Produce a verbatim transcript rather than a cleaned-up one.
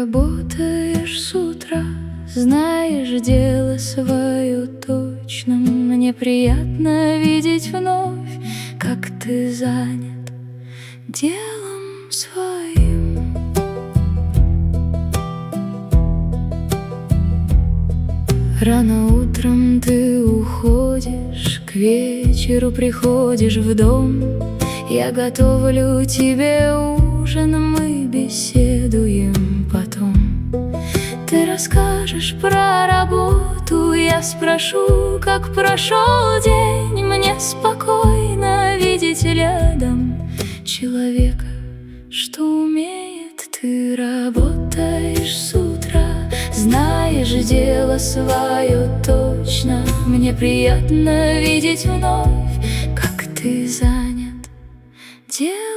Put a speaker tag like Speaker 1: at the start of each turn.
Speaker 1: работаешь с утра, знаешь дело свое точно. Мне приятно видеть вновь, как ты занят делом своим. Рано утром ты уходишь, к вечеру приходишь в дом. Я готовлю тебе ужин, мы беседуем потом. Ты расскажешь про работу, я спрошу, как прошел день. Мне спокойно видеть рядом человека, что умеет. Ты работаешь с утра, знаешь дело свое точно. Мне приятно видеть вновь, как ты занят делом.